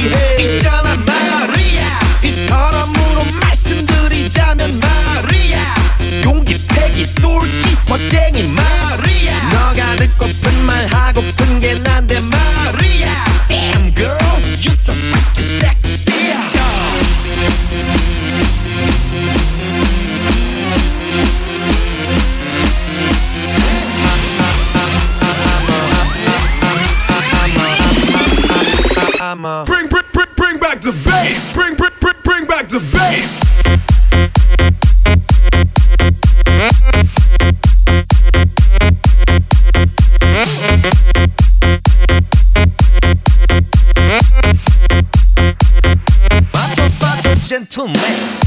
발휘해. 있잖아 마리아, 이 사람으로 말씀드리자면 마리아, 용기 패기 똘끼 멋쟁이 마리아, 너가 듣고픈 말 하고픈 게 난데 마리아. Damn girl, you so freaking sexy. Bring back the bass. Bring back the bass. Mato gentleman.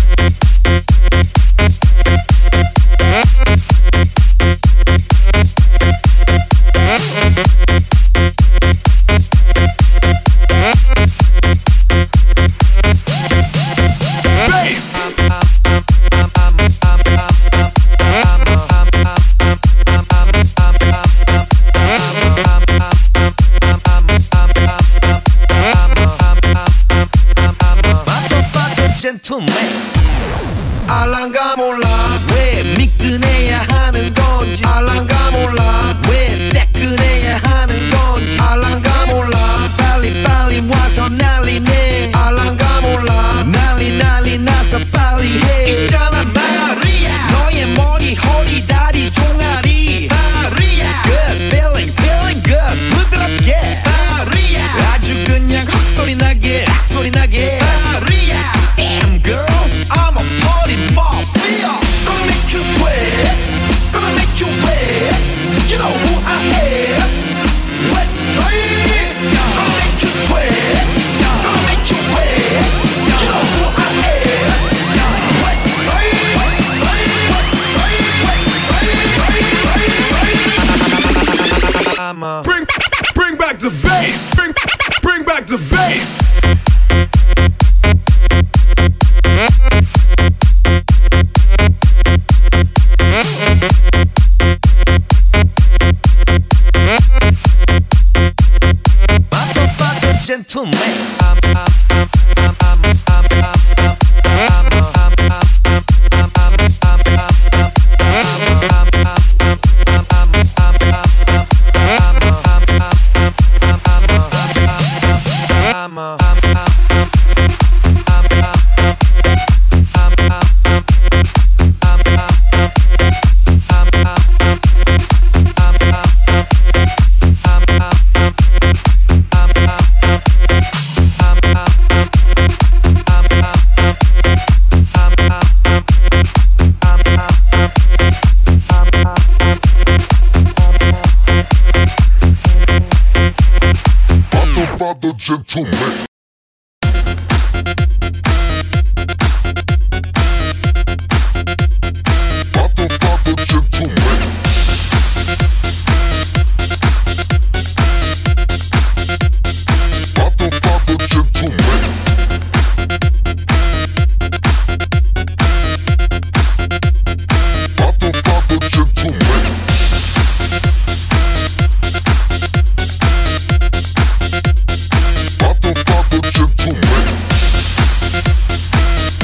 알랑가 몰라 왜 미끈해야 하는 건지, 알랑가 몰라 왜 새끈해야 하는 건지, 알랑가 몰라 빨리 와서 난리네, 알랑가 몰라 난리 나서 빨리 해. 있잖아 마리아, 너의 머리 허리 다리 종아리 마리아, good feeling good 부드럽게 마리아, 아주 그냥 헉소리 나게 마리아. Damn girl, I'm a party mafia. Gonna make you sweat, gonna make you wet. You know who I am. Let's say, gonna make you sweat, gonna make you wet. You know who I am. Let's say, I'm a Bring back the bass. Bring back the bass. gentleman. Father gentleman.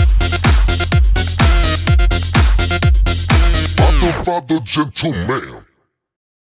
Father gentleman.